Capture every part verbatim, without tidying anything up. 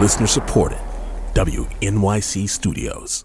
Listener supported. W N Y C Studios.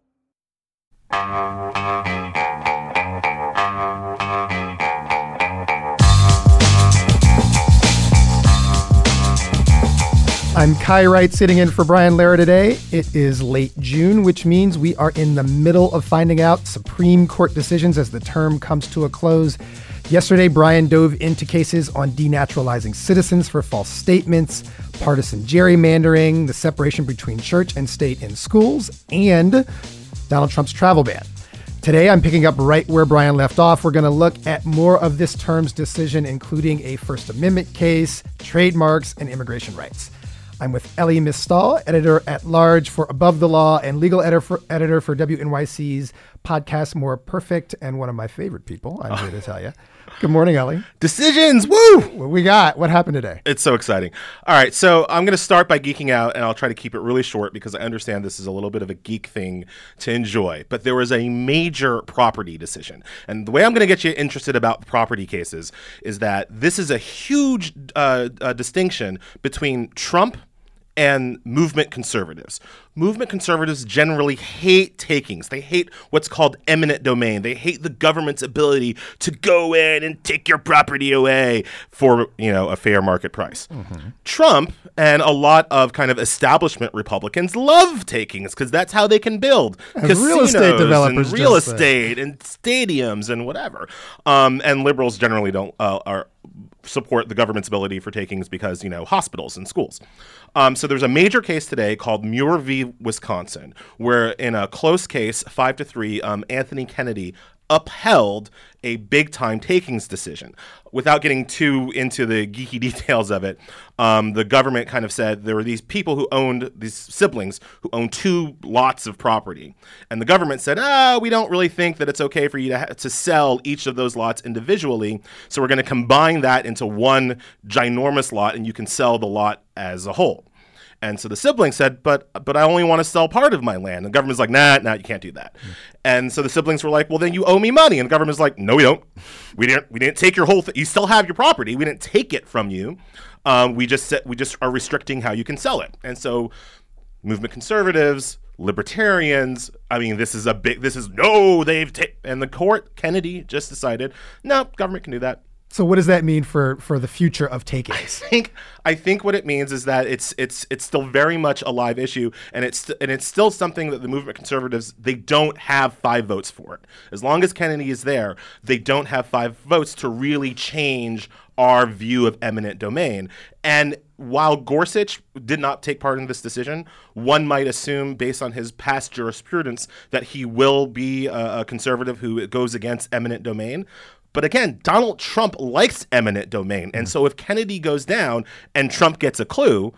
I'm Kai Wright, sitting in for Brian Lehrer today. It is late June, which means we are in the middle of finding out Supreme Court decisions as the term comes to a close. Yesterday, Brian dove into cases on denaturalizing citizens for false statements, partisan gerrymandering, the separation between church and state in schools, and Donald Trump's travel ban. Today, I'm picking up right where Brian left off. We're going to look at more of this term's decision, including a First Amendment case, trademarks, and immigration rights. I'm with Elie Mystal, editor-at-large for Above the Law and legal editor for, editor for W N Y C's podcast More Perfect, and one of my favorite people, I'm here to tell you. Good morning, Elie. Decisions, woo! What we got? What happened today? It's so exciting. All right, so I'm going to start by geeking out, and I'll try to keep it really short because I understand this is a little bit of a geek thing to enjoy. But there was a major property decision. And the way I'm going to get you interested about property cases is that this is a huge uh, uh, distinction between Trump and movement conservatives. Movement conservatives generally hate takings. They hate what's called eminent domain. They hate the government's ability to go in and take your property away for, you know, a fair market price. Mm-hmm. Trump and a lot of kind of establishment Republicans love takings because that's how they can build As casinos real estate developers and real just estate say. and stadiums and whatever. Um, and liberals generally don't uh, are support the government's ability for takings because, you know, hospitals and schools. Um, so there's a major case today called Muir v. Wisconsin, where in a close case, five to three, um, Anthony Kennedy upheld a big-time takings decision. Without getting too into the geeky details of it, um, the government kind of said there were these people who owned, these siblings, who owned two lots of property. And the government said, ah, we don't really think that it's okay for you to, ha- to sell each of those lots individually, so we're going to combine that into one ginormous lot, and you can sell the lot as a whole. And so the siblings said, but but I only want to sell part of my land. And the government's like, nah, nah, you can't do that. Mm. And so the siblings were like, well, then you owe me money. And the government's like, no, we don't. We didn't we didn't take your whole thing. You still have your property. We didn't take it from you. Um, we just said, we just are restricting how you can sell it. And so movement conservatives, libertarians, I mean, this is a big, this is, no, they've taken, and the court, Kennedy just decided, no, government can do that. So what does that mean for, for the future of takings? I think I think what it means is that it's it's it's still very much a live issue, and it's and it's still something that the movement conservatives, they don't have five votes for it. As long as Kennedy is there, they don't have five votes to really change our view of eminent domain. And while Gorsuch did not take part in this decision, one might assume, based on his past jurisprudence, that he will be a, a conservative who goes against eminent domain. But again, Donald Trump likes eminent domain. And so if Kennedy goes down and Trump gets a clue,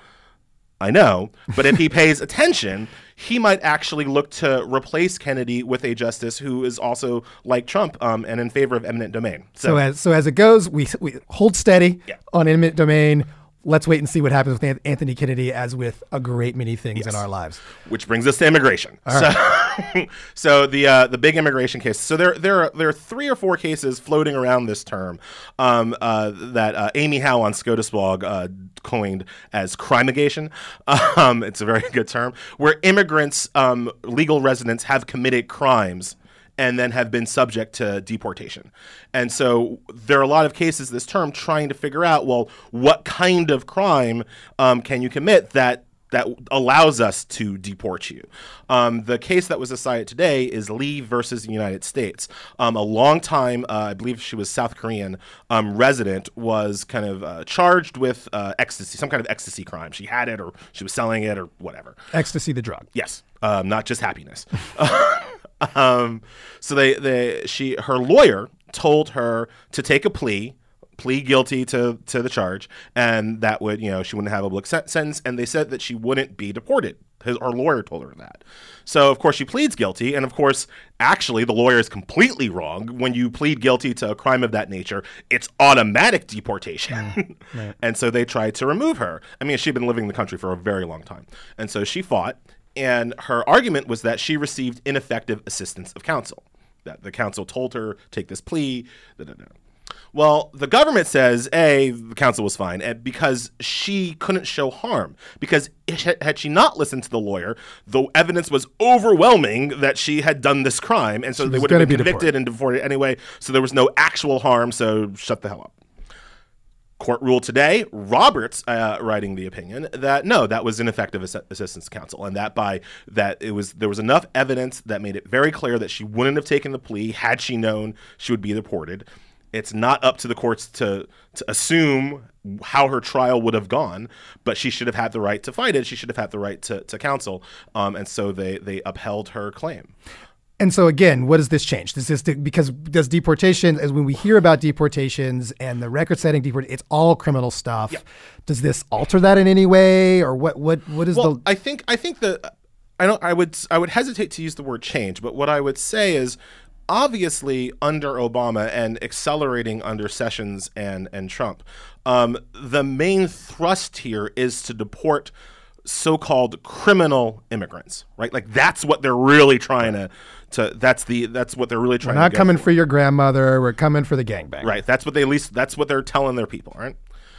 I know, but if he pays attention, he might actually look to replace Kennedy with a justice who is also like Trump um, and in favor of eminent domain. So, so, as, so as it goes, we, we hold steady yeah. on eminent domain. Let's wait and see what happens with Anthony Kennedy, as with a great many things yes. in our lives. Which brings us to immigration. All so, right. so the uh, the big immigration case. So there there are there are three or four cases floating around this term um, uh, that uh, Amy Howe on SCOTUS blog uh, coined as crimigation. Um, it's a very good term, where immigrants, um, legal residents, have committed crimes and then have been subject to deportation. And so there are a lot of cases this term trying to figure out, well, what kind of crime um, can you commit that that allows us to deport you? Um, the case that was decided today is Lee versus the United States. Um, a long time, uh, I believe she was South Korean, um, resident was kind of uh, charged with uh, ecstasy, some kind of ecstasy crime. She had it or she was selling it or whatever. Ecstasy, the drug. Yes, um, not just happiness. Um, so they, they, she, her lawyer told her to take a plea, plead guilty to, to the charge, and that would, you know, she wouldn't have a public sentence, and they said that she wouldn't be deported. His, her lawyer told her that. So, of course, she pleads guilty, and, of course, actually, the lawyer is completely wrong. When you plead guilty to a crime of that nature, it's automatic deportation. Mm, right. And so they tried to remove her. I mean, she'd been living in the country for a very long time. And so she fought. And her argument was that she received ineffective assistance of counsel, that the counsel told her, take this plea. Da, da, da. Well, the government says, A, the counsel was fine, and because she couldn't show harm. Because it, had she not listened to the lawyer, the evidence was overwhelming that she had done this crime, and so She they was would have been gonna be convicted deported. and deported anyway, so there was no actual harm, so shut the hell up. Court ruled today, Roberts uh, writing the opinion, that no, that was ineffective ass- assistance counsel, and that by that it was there was enough evidence that made it very clear that she wouldn't have taken the plea had she known she would be deported. It's not up to the courts to to assume how her trial would have gone, but she should have had the right to fight it. She should have had the right to, to counsel, um, and so they they upheld her claim. And so again, what does this change? Does this because does deportation, as when we hear about deportations and the record-setting deport, it's all criminal stuff. Yep. Does this alter that in any way, or what? What what is Well, the? I think I think the I don't I would I would hesitate to use the word change, but what I would say is obviously under Obama and accelerating under Sessions and and Trump, um, the main thrust here is to deport so-called criminal immigrants, right? Like that's what they're really trying to to that's the that's what they're really We're trying not to go coming for. for your grandmother. We're coming for the gangbang. Right. That's what they at least that's what they're telling their people, right?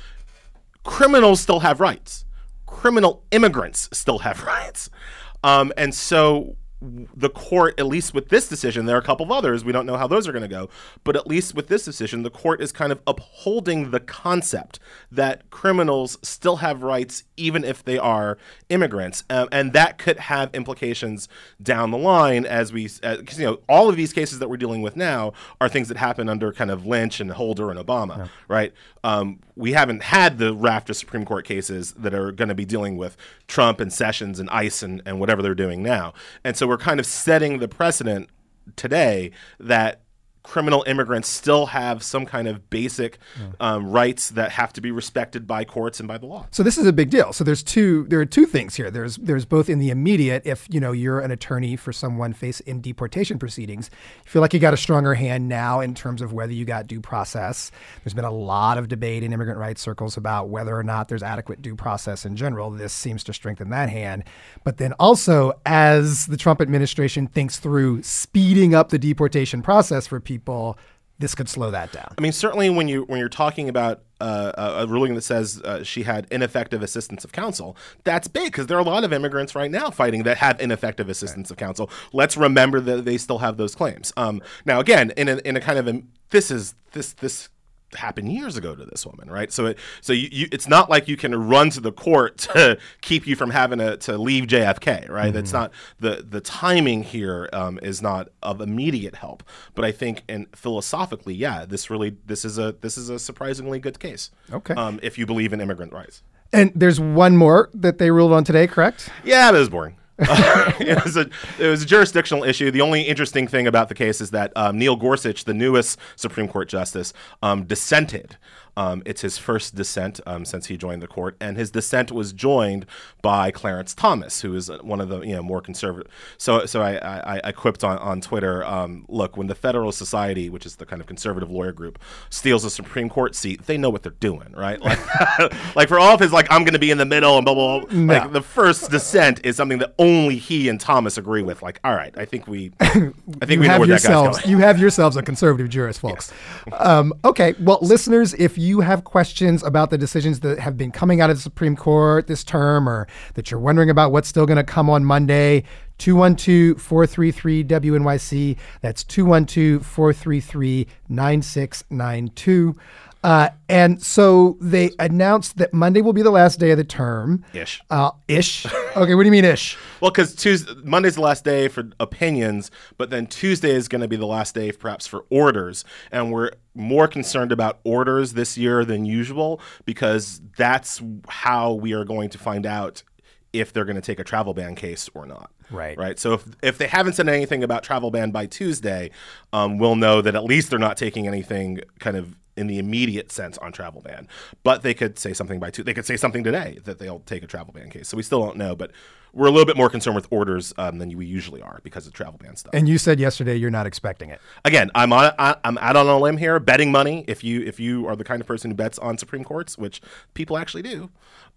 Criminals still have rights. Criminal immigrants still have rights. Um, and so the court, at least with this decision, there are a couple of others. We don't know how those are going to go. But at least with this decision, the court is kind of upholding the concept that criminals still have rights even if they are immigrants. Um, and that could have implications down the line as we, uh, 'cause, you know, all of these cases that we're dealing with now are things that happen under kind of Lynch and Holder and Obama, yeah. right? Um, we haven't had the raft of Supreme Court cases that are going to be dealing with Trump and Sessions and ICE and, and whatever they're doing now. And so we're kind of setting the precedent today that criminal immigrants still have some kind of basic um, rights that have to be respected by courts and by the law. So this is a big deal. So there's two. There are two things here. There's there's both in the immediate. If you know you're an attorney for someone faced in deportation proceedings, you feel like you got a stronger hand now in terms of whether you got due process. There's been a lot of debate in immigrant rights circles about whether or not there's adequate due process in general. This seems to strengthen that hand. But then also, as the Trump administration thinks through speeding up the deportation process for people. People, this could slow that down. I mean, certainly when you when you're talking about uh, a, a ruling that says uh, she had ineffective assistance of counsel, that's big because there are a lot of immigrants right now fighting that have ineffective assistance right. of counsel. Let's remember that they still have those claims. Um, now, again, in a, in a kind of a, this is this this. happened years ago to this woman, right? So it so you, you it's not like you can run to the court to keep you from having to, to leave J F K, right? Mm-hmm. That's not the the timing here um, is not of immediate help. But I think, and philosophically, yeah, this really this is a this is a surprisingly good case. Okay, um, if you believe in immigrant rights. And there's one more that they ruled on today, correct? Yeah, that was boring. uh, it was a it was a jurisdictional issue. The only interesting thing about the case is that um, Neil Gorsuch, the newest Supreme Court justice, um, dissented. Um, it's his first dissent um, since he joined the court, and his dissent was joined by Clarence Thomas, who is one of the you know more conservative. So, so I, I, I quipped on on Twitter. Um, look, when the Federalist Society, which is the kind of conservative lawyer group, steals a Supreme Court seat, they know what they're doing, right? Like, like for all of his like, I'm going to be in the middle and blah blah blah. No. Like the first dissent is something that only he and Thomas agree with. Like, all right, I think we, I think you we know have where yourselves, that guy's going. You have yourselves a conservative jurist, folks. Yes. um, okay, well, listeners, if you have questions about the decisions that have been coming out of the Supreme Court this term, or that you're wondering about what's still going to come on Monday, two one two, four three three, W N Y C. That's two one two, four three three, nine six nine two. Uh, and so they announced that Monday will be the last day of the term. Ish. Uh, ish. Okay, what do you mean ish? Well, because Tuesday, Monday's the last day for opinions, but then Tuesday is going to be the last day perhaps for orders. And we're more concerned about orders this year than usual because that's how we are going to find out if they're going to take a travel ban case or not. Right. Right. So if if they haven't said anything about travel ban by Tuesday, um, we'll know that at least they're not taking anything kind of in the immediate sense on travel ban. But they could say something by two. They could say something today that they'll take a travel ban case. So we still don't know. But we're a little bit more concerned with orders um, than we usually are because of travel ban stuff. And you said yesterday you're not expecting it. Again, I'm on I, I'm out on a limb here, betting money. If you if you are the kind of person who bets on Supreme Courts, which people actually do.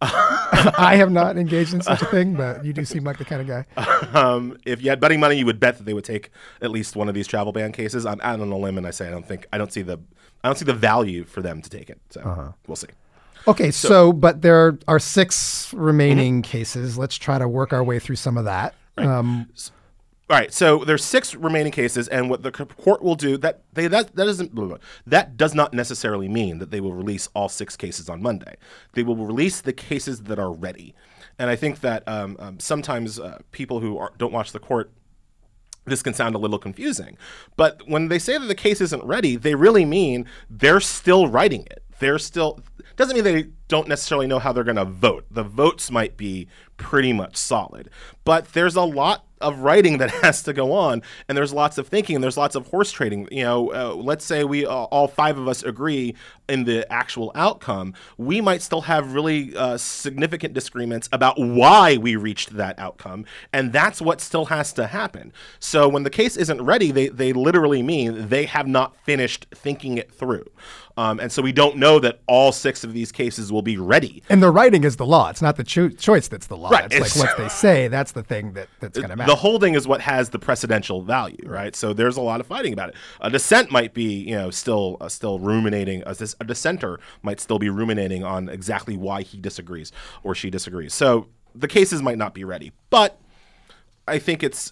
I have not engaged in such a thing, but you do seem like the kind of guy. Um, if you had betting money, you would bet that they would take at least one of these travel ban cases. I'm out on a limb, and I say I don't think I don't see the I don't see the value for them to take it. So uh-huh. we'll see. Okay, so, so but there are six remaining mm-hmm. cases. Let's try to work our way through some of that. Right. Um, All right, so there's six remaining cases, and what the court will do that they that that doesn't blah, blah, that does not necessarily mean that they will release all six cases on Monday. They will release the cases that are ready, and I think that um, um, sometimes uh, people who are, don't watch the court, this can sound a little confusing, but when they say that the case isn't ready, they really mean they're still writing it. They're still doesn't mean they don't necessarily know how they're going to vote. The votes might be pretty much solid, but there's a lot of writing that has to go on, and there's lots of thinking, and there's lots of horse trading. You know, uh, let's say we uh, all five of us agree in the actual outcome. We might still have really uh, significant disagreements about why we reached that outcome, and that's what still has to happen. So when the case isn't ready, they they literally mean they have not finished thinking it through. Um, and so we don't know that all six of these cases will be ready. And the writing is the law. It's not the cho- choice that's the law. Right. It's, it's like what they say. That's the thing that, that's going to matter. The holding is what has the precedential value, right? So there's a lot of fighting about it. A dissent might be, you know, still uh, still ruminating. A, a dissenter might still be ruminating on exactly why he disagrees or she disagrees. So the cases might not be ready. But I think it's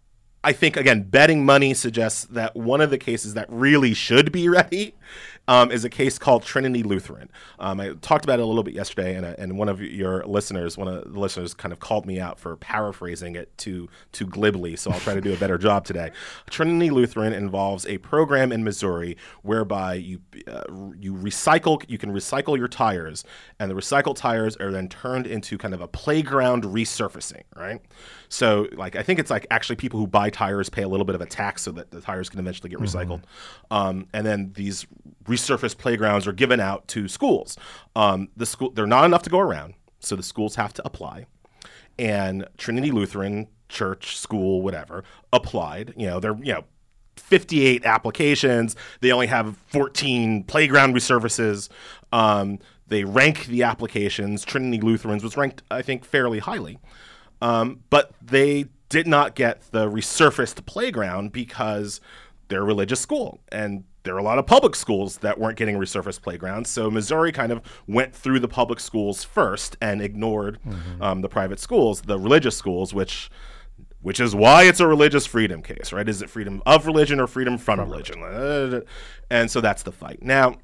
I think, again, betting money suggests that one of the cases that really should be ready um, is a case called Trinity Lutheran. Um, I talked about it a little bit yesterday, and, uh, and one of your listeners, one of the listeners kind of called me out for paraphrasing it too, too glibly, so I'll try to do a better job today. Trinity Lutheran involves a program in Missouri whereby you uh, you recycle, you can recycle your tires, and the recycled tires are then turned into kind of a playground resurfacing, right? So, like, I think it's like actually people who buy tires pay a little bit of a tax so that the tires can eventually get recycled. Mm-hmm. Um, and then these resurfaced playgrounds are given out to schools. Um, the school, they're not enough to go around, so the schools have to apply. And Trinity Lutheran Church, school, whatever, applied. You know, they're, you know, fifty-eight applications. They only have fourteen playground resurfaces. Um, they rank the applications. Trinity Lutherans was ranked, I think, fairly highly. Um, but they did not get the resurfaced playground because they're a religious school, and there are a lot of public schools that weren't getting resurfaced playgrounds. So Missouri kind of went through the public schools first and ignored mm-hmm. um, the private schools, the religious schools, which which is why it's a religious freedom case, right? Is it freedom of religion or freedom from religion? And so that's the fight. Now,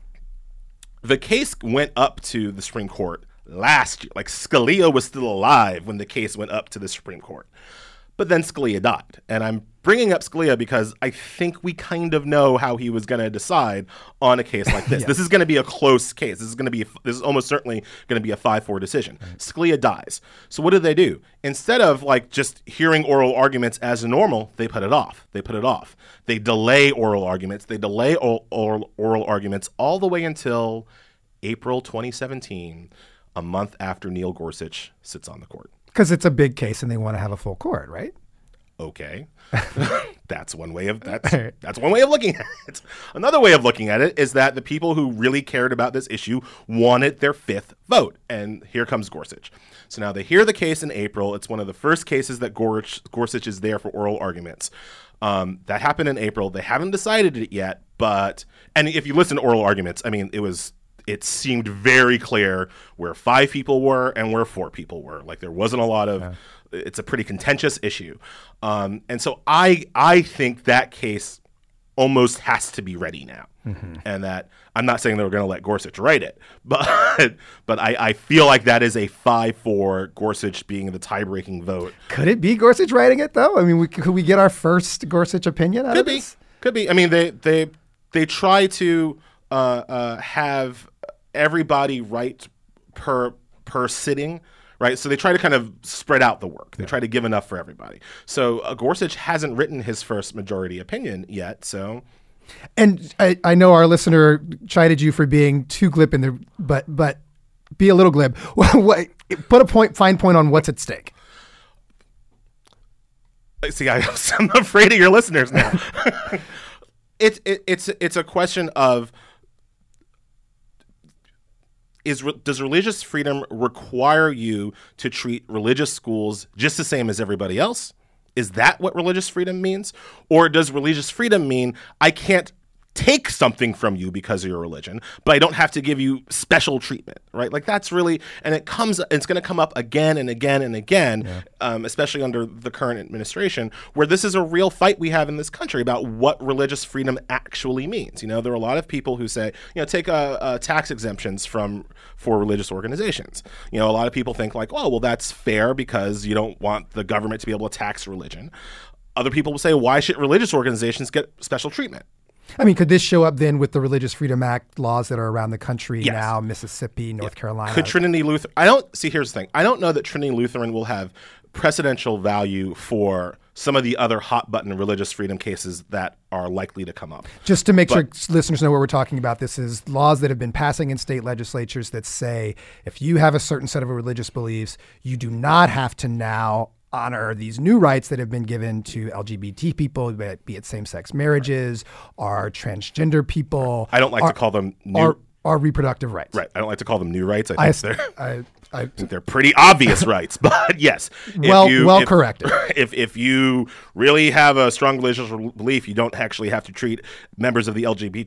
the case went up to the Supreme Court last year. Like, Scalia was still alive when the case went up to the Supreme Court. But then Scalia died. And I'm bringing up Scalia because I think we kind of know how he was going to decide on a case like this. yeah. This is going to be a close case. This is going to be, a, this is almost certainly going to be a five four decision. Right. Scalia dies. So what did they do? Instead of like just hearing oral arguments as normal, they put it off. They put it off. They delay oral arguments. They delay oral, oral, oral arguments all the way until April twenty seventeen, a month after Neil Gorsuch sits on the court. Because it's a big case and they want to have a full court, right? Okay. That's one way of that's that's one way of looking at it. Another way of looking at it is that the people who really cared about this issue wanted their fifth vote. And here comes Gorsuch. So now they hear the case in April. It's one of the first cases that Gorsuch, Gorsuch is there for oral arguments. Um, that happened in April. They haven't decided it yet, but and if you listen to oral arguments, I mean, it was it seemed very clear where five people were and where four people were. Like, there wasn't a lot of yeah. It's a pretty contentious issue. Um, and so I I think that case almost has to be ready now. Mm-hmm. And that I'm not saying they were going to let Gorsuch write it, but but I, I feel like that is a five four, Gorsuch being the tie-breaking vote. Could it be Gorsuch writing it, though? I mean, we, could we get our first Gorsuch opinion out could of be. this? Could be. I mean, they they they try to uh, uh, have everybody write per per sitting. Right, so they try to kind of spread out the work. They yeah. try to give enough for everybody. So uh, Gorsuch hasn't written his first majority opinion yet. So, and I, I know our listener chided you for being too glib in the, but but be a little glib. What, put a point, fine point on what's at stake. See, I, I'm afraid of your listeners now. it's it, it's it's a question of. Is, does religious freedom require you to treat religious schools just the same as everybody else? Is that what religious freedom means? Or does religious freedom mean I can't take something from you because of your religion, but I don't have to give you special treatment, right? Like that's really, and it comes, it's going to come up again and again and again, yeah. um, especially under the current administration, where this is a real fight we have in this country about what religious freedom actually means. You know, there are a lot of people who say, you know, take uh, uh, tax exemptions from for religious organizations. You know, a lot of people think like, oh, well, that's fair because you don't want the government to be able to tax religion. Other people will say, why should religious organizations get special treatment? I mean, could this show up then with the Religious Freedom Act laws that are around the country yes. now, Mississippi, North yeah. Carolina? Could Trinity Lutheran, I don't, see, here's the thing. I don't know that Trinity Lutheran will have precedential value for some of the other hot button religious freedom cases that are likely to come up. Just to make but, sure listeners know what we're talking about, this is laws that have been passing in state legislatures that say if you have a certain set of religious beliefs, you do not have to now honor these new rights that have been given to L G B T people, be it same-sex marriages, or transgender people. I don't like or, to call them new. Or, or reproductive rights. Right. I don't like to call them new rights. I think I, they're, I, I, I think they're pretty obvious rights. But yes. Well, you, well if, corrected. If, if you really have a strong religious belief, you don't actually have to treat members of the L G B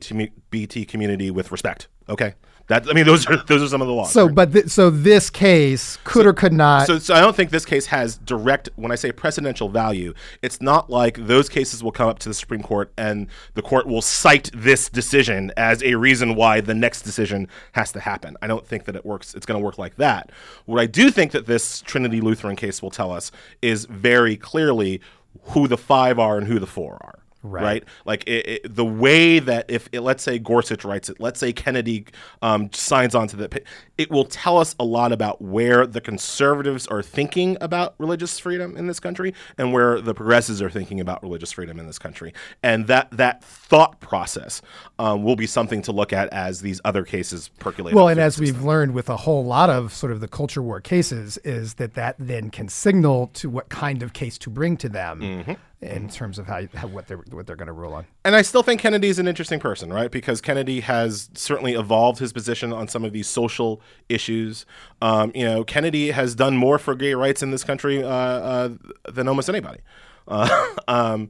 T community with respect. Okay? That, I mean, those are those are some of the laws. So, right? but th- so this case could so, or could not. So, so I don't think this case has direct. When I say precedential value, it's not like those cases will come up to the Supreme Court and the court will cite this decision as a reason why the next decision has to happen. I don't think that it works. It's going to work like that. What I do think that this Trinity Lutheran case will tell us is very clearly who the five are and who the four are. Right. right? Like it, it, the way that if, it, let's say Gorsuch writes it, let's say Kennedy um, signs on to the, it will tell us a lot about where the conservatives are thinking about religious freedom in this country and where the progressives are thinking about religious freedom in this country. And that that thought process um, will be something to look at as these other cases percolate. Well, and as we've learned with a whole lot of sort of the culture war cases is that that then can signal to what kind of case to bring to them. Mm-hmm. In terms of how, how what they're what they're going to rule on. And I still think Kennedy's an interesting person, right? Because Kennedy has certainly evolved his position on some of these social issues. Um, you know, Kennedy has done more for gay rights in this country uh, uh, than almost anybody. Uh, um,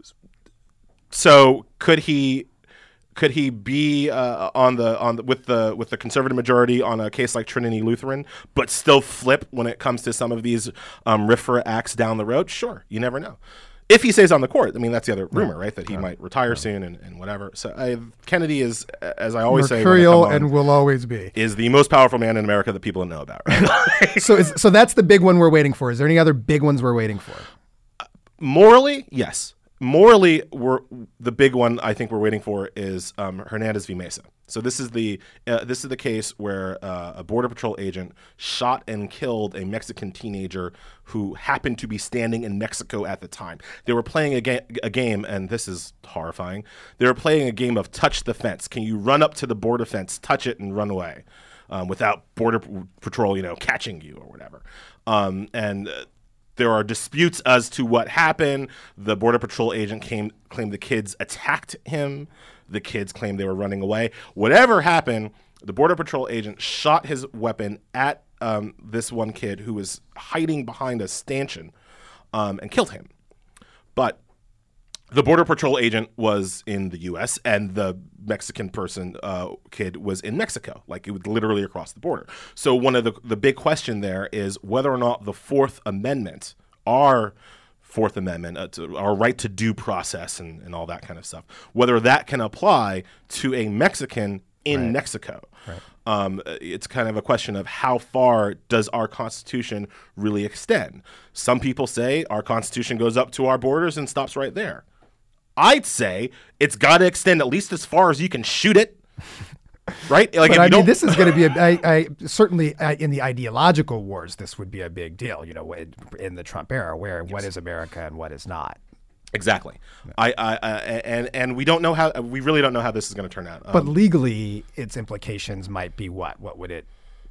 so could he could he be uh, on the on the, with the with the conservative majority on a case like Trinity Lutheran, but still flip when it comes to some of these um, R F R A acts down the road? Sure, you never know. If he stays on the court, I mean, that's the other rumor, right? That he right. might retire right. soon and, and whatever. So I, Kennedy is, as I always Mercurial say, and will always be, is the most powerful man in America that people know about, right? so, is, so that's the big one we're waiting for. Is there any other big ones we're waiting for? Uh, morally, yes. Morally, we're the big one I think we're waiting for is um, Hernandez v. Mesa. So this is the uh, this is the case where uh, a Border Patrol agent shot and killed a Mexican teenager who happened to be standing in Mexico at the time. They were playing a, ga- a game, and this is horrifying. They were playing a game of touch the fence. Can you run up to the border fence, touch it, and run away um, without Border Patrol, you know, catching you or whatever? Um, and uh, There are disputes as to what happened. The Border Patrol agent came, claimed the kids attacked him. The kids claimed they were running away. Whatever happened, the Border Patrol agent shot his weapon at um, this one kid who was hiding behind a stanchion um, and killed him. But the Border Patrol agent was in the U S and the Mexican person, uh, kid, was in Mexico. Like, it was literally across the border. So one of the, the big question there is whether or not the Fourth Amendment, our Fourth Amendment, uh, to, our right to due process and, and all that kind of stuff, whether that can apply to a Mexican in right. Mexico. Right. Um, it's kind of a question of how far does our Constitution really extend? Some people say our Constitution goes up to our borders and stops right there. I'd say it's got to extend at least as far as you can shoot it, right? Like, but if I you mean, don't... this is going to be a, I, I certainly I, in the ideological wars, this would be a big deal. You know, in, in the Trump era, where yes. what is America and what is not. Exactly. Yeah. I, I, I and and we don't know how we really don't know how this is going to turn out. Um, but legally, its implications might be what? What would it?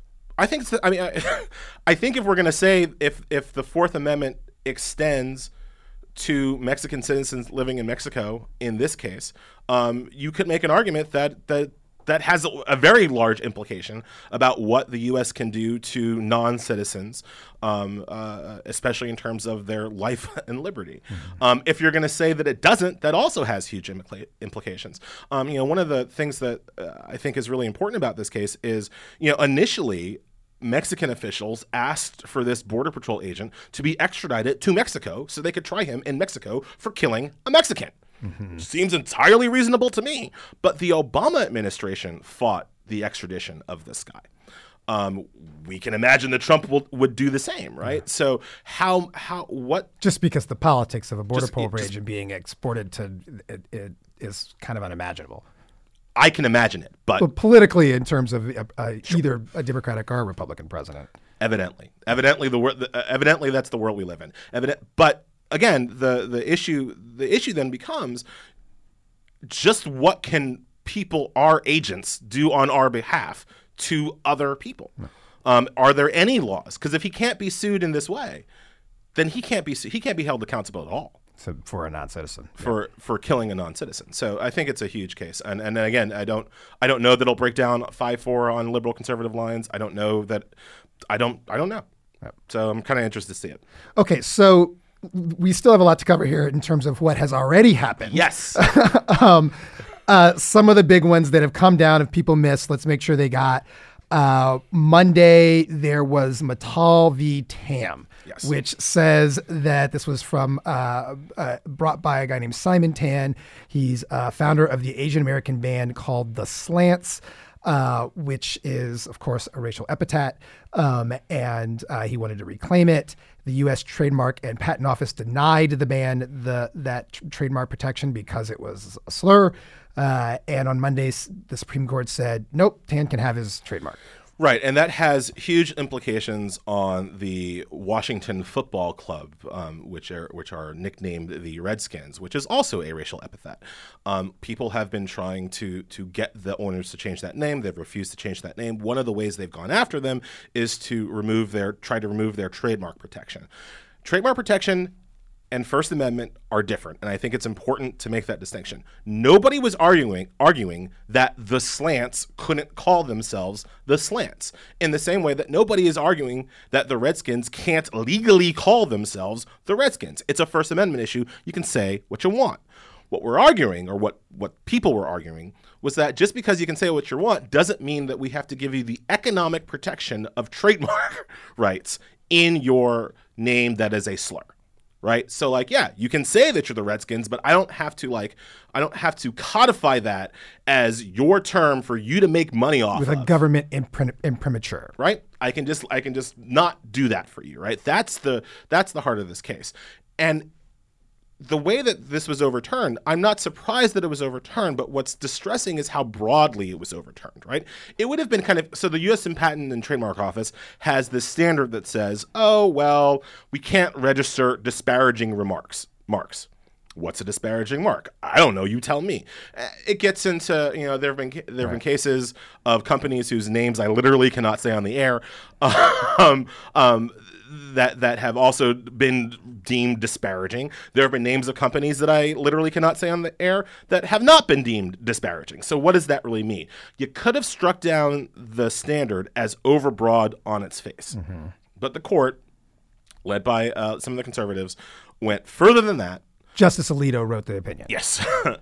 I think. It's, I mean, I, I think if we're going to say if if the Fourth Amendment extends to Mexican citizens living in Mexico, in this case, um, you could make an argument that that that has a, a very large implication about what the U S can do to non-citizens, um, uh, especially in terms of their life and liberty. Mm-hmm. Um, if you're going to say that it doesn't, that also has huge impl- implications. Um, you know, one of the things that uh, I think is really important about this case is, you know, initially Mexican officials asked for this Border Patrol agent to be extradited to Mexico so they could try him in Mexico for killing a Mexican. Mm-hmm. Seems entirely reasonable to me. But the Obama administration fought the extradition of this guy. Um, we can imagine that Trump will, would do the same, right? Yeah. So how how what? Just because the politics of a border patrol agent being exported to it, it is kind of unimaginable. I can imagine it, but well, politically, in terms of uh, uh, either a Democratic or a Republican president, evidently, evidently the world, uh, evidently that's the world we live in. Evident, but. Again, the, the issue the issue then becomes just what can people, our agents, do on our behalf to other people? No. Um, are there any laws? Because if he can't be sued in this way, then he can't be su- he can't be held accountable at all. So for a non-citizen, for yeah. for killing a non-citizen. So I think it's a huge case. And and again, I don't I don't know that it'll break down five four on liberal conservative lines. I don't know that I don't I don't know. Yep. So I'm kind of interested to see it. Okay, so. We still have a lot to cover here in terms of what has already happened. Yes. um, uh, some of the big ones that have come down, if people missed, let's make sure they got. Uh, Monday, there was Mittal v. Tam, yes. which says that this was from uh, uh, brought by a guy named Simon Tan. He's uh, founder of the Asian American band called The Slants. Uh, which is, of course, a racial epithet, um, and uh, he wanted to reclaim it. The U S Trademark and Patent Office denied the band the that t- trademark protection because it was a slur. Uh, and on Monday, the Supreme Court said, nope, Tan can have his trademark. Right, and that has huge implications on the Washington Football Club, um, which are which are nicknamed the Redskins, which is also a racial epithet. Um, people have been trying to to get the owners to change that name. They've refused to change that name. One of the ways they've gone after them is to remove their try to remove their trademark protection. Trademark protection and First Amendment are different, and I think it's important to make that distinction. Nobody was arguing arguing that the Slants couldn't call themselves the Slants, in the same way that nobody is arguing that the Redskins can't legally call themselves the Redskins. It's a First Amendment issue. You can say what you want. What we're arguing, or what, what people were arguing, was that just because you can say what you want doesn't mean that we have to give you the economic protection of trademark rights in your name that is a slur. Right. So like, yeah, you can say that you're the Redskins, but I don't have to like I don't have to codify that as your term for you to make money off with of. a government imprim- imprimatur. Right. I can just I can just not do that for you. Right. That's the that's the heart of this case. And the way that this was overturned, I'm not surprised that it was overturned, but what's distressing is how broadly it was overturned, right? It would have been kind of, so the U S Patent and Trademark Office has this standard that says, oh, well, we can't register disparaging remarks, marks. What's a disparaging mark? I don't know. You tell me. It gets into, you know, there have been there have right. been cases of companies whose names I literally cannot say on the air, um, um, that that have also been deemed disparaging. There have been names of companies that I literally cannot say on the air that have not been deemed disparaging. So what does that really mean? You could have struck down the standard as overbroad on its face, mm-hmm. but the court, led by uh, some of the conservatives, went further than that. Justice Alito wrote the opinion. Yes.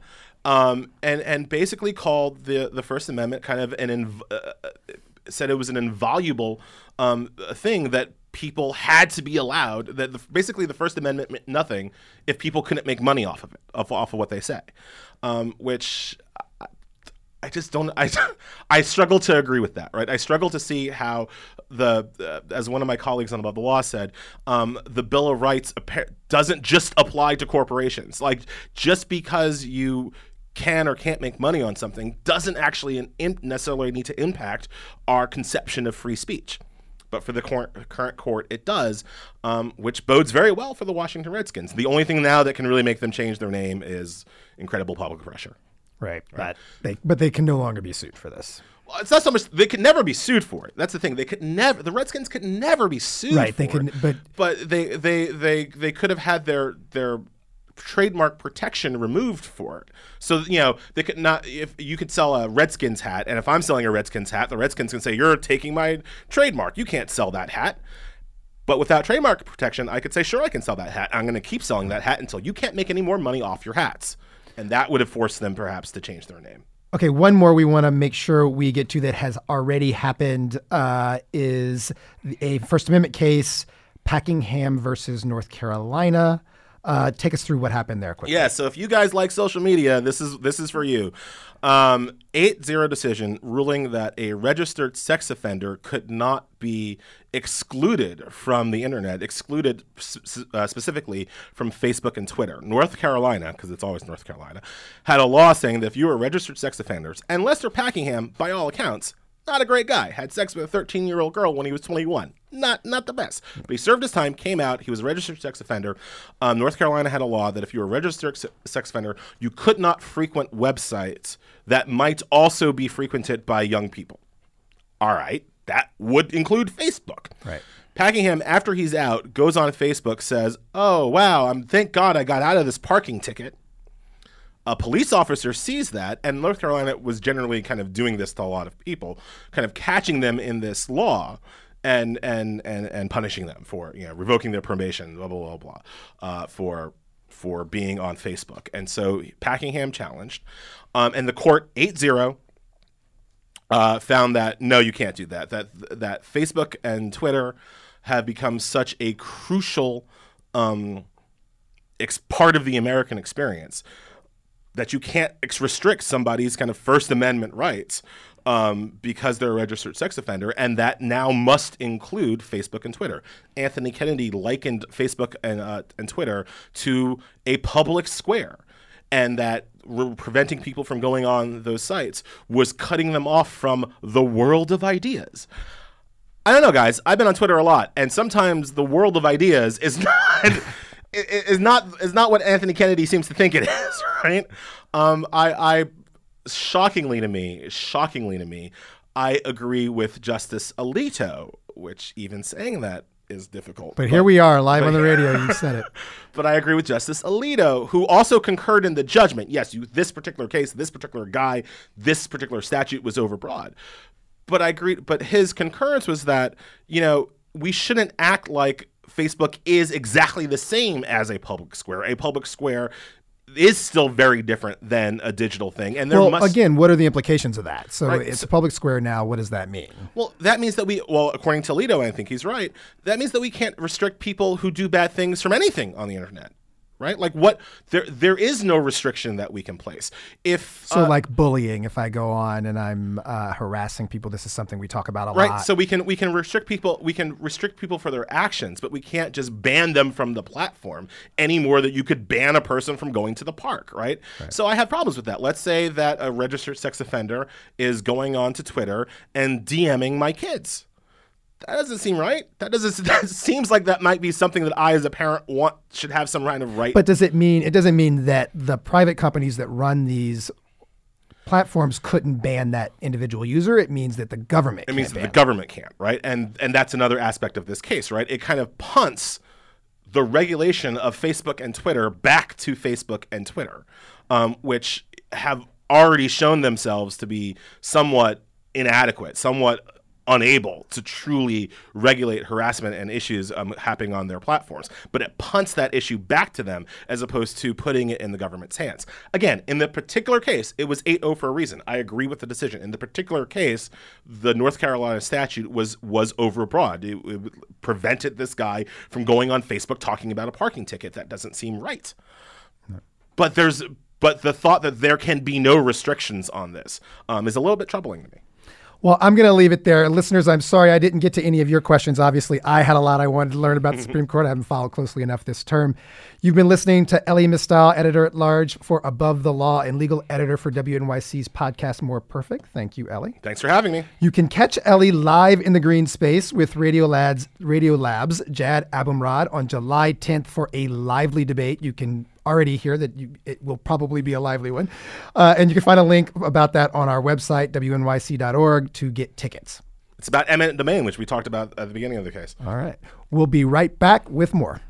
um, and and basically called the, the First Amendment kind of an, inv- uh, said it was an invaluable um, thing that people had to be allowed, that the, basically the First Amendment meant nothing if people couldn't make money off of it, off, off of what they say, um, which I, I just don't, I, I struggle to agree with that, right? I struggle to see how the, uh, as one of my colleagues on Above the Law said, um, the Bill of Rights doesn't just apply to corporations. Like, just because you can or can't make money on something doesn't actually in, necessarily need to impact our conception of free speech. But for the cor- current court, it does, um, which bodes very well for the Washington Redskins. The only thing now that can really make them change their name is incredible public pressure. Right. Right. But they, but they can no longer be sued for this. Well, it's not so much they could never be sued for it. That's the thing. They could never. The Redskins could never be sued. Right. For they can. it. But but they they they they could have had their their trademark protection removed for it. So, you know, they could not, if you could sell a Redskins hat, and if I'm selling a Redskins hat, the Redskins can say, you're taking my trademark. You can't sell that hat. But without trademark protection, I could say, sure, I can sell that hat. I'm going to keep selling that hat until you can't make any more money off your hats. And that would have forced them perhaps to change their name. Okay, one more we want to make sure we get to that has already happened uh, is a First Amendment case, Packingham versus North Carolina. Uh, take us through what happened there quickly. Yeah, so if you guys like social media, this is this is for you. Um, eight zero decision ruling that a registered sex offender could not be excluded from the internet, excluded uh, specifically from Facebook and Twitter. North Carolina, because it's always North Carolina, had a law saying that if you were registered sex offenders, and Lester Packingham, by all accounts, not a great guy, had sex with a thirteen-year-old girl when he was twenty-one. Not not the best. But he served his time, came out, he was a registered sex offender. Um, North Carolina had a law that if you were a registered sex offender, you could not frequent websites that might also be frequented by young people. All right, that would include Facebook. Right. Packingham, after he's out, goes on Facebook, says, oh, wow, I'm thank God I got out of this parking ticket. A police officer sees that, and North Carolina was generally kind of doing this to a lot of people, kind of catching them in this law and and and, and punishing them for, you know, revoking their probation, blah, blah, blah, blah, uh, for for being on Facebook. And so Packingham challenged, um, and the court eight zero uh, found that, no, you can't do that, that, that Facebook and Twitter have become such a crucial um, ex- part of the American experience that you can't ex- restrict somebody's kind of First Amendment rights um, because they're a registered sex offender, and that now must include Facebook and Twitter. Anthony Kennedy likened Facebook and, uh, and Twitter to a public square, and that re- preventing people from going on those sites was cutting them off from the world of ideas. I don't know, guys. I've been on Twitter a lot, and sometimes the world of ideas is not... is not is not what Anthony Kennedy seems to think it is, right? Um, I, I shockingly to me, shockingly to me, I agree with Justice Alito, which even saying that is difficult. But, but here we are, live on the radio. You said it. But I agree with Justice Alito, who also concurred in the judgment. Yes, you, this particular case, this particular guy, this particular statute was overbroad. But I agree. But his concurrence was that, you know, we shouldn't act like Facebook is exactly the same as a public square. A public square is still very different than a digital thing. And there well, must again, what are the implications of that? So right. it's a public square now. What does that mean? Well, that means that we, well, according to Alito, I think he's right. That means that we can't restrict people who do bad things from anything on the internet. Right? Like what, there there is no restriction that we can place. If So uh, like bullying, if I go on and I'm uh, harassing people, this is something we talk about a right. lot. So we can we can restrict people, we can restrict people for their actions, but we can't just ban them from the platform any more than you could ban a person from going to the park, right? right? So I have problems with that. Let's say that a registered sex offender is going on to Twitter and DMing my kids. That doesn't seem right. That doesn't. That seems like that might be something that I, as a parent, want should have some kind of right. But does it mean it doesn't mean that the private companies that run these platforms couldn't ban that individual user? It means that the government. It means can't that ban the government can't, right? And and that's another aspect of this case, right? It kind of punts the regulation of Facebook and Twitter back to Facebook and Twitter, um, which have already shown themselves to be somewhat inadequate, somewhat unable to truly regulate harassment and issues um, happening on their platforms. But it punts that issue back to them as opposed to putting it in the government's hands. Again, in the particular case, it was eight oh for a reason. I agree with the decision. In the particular case, the North Carolina statute was was overbroad. It, it prevented this guy from going on Facebook talking about a parking ticket. That doesn't seem right. No. But there's but the thought that there can be no restrictions on this um, is a little bit troubling to me. Well, I'm going to leave it there. Listeners, I'm sorry I didn't get to any of your questions. Obviously, I had a lot I wanted to learn about the Supreme Court. I haven't followed closely enough this term. You've been listening to Elie Mystal, editor-at-large for Above the Law and legal editor for W N Y C's podcast, More Perfect. Thank you, Elie. Thanks for having me. You can catch Elie live in the green space with Radio Labs, Radio Labs Jad Abumrad on July tenth for a lively debate. You can already hear that you, it will probably be a lively one. Uh, and you can find a link about that on our website, W N Y C dot org, to get tickets. It's about eminent domain, which we talked about at the beginning of the case. All right. We'll be right back with more.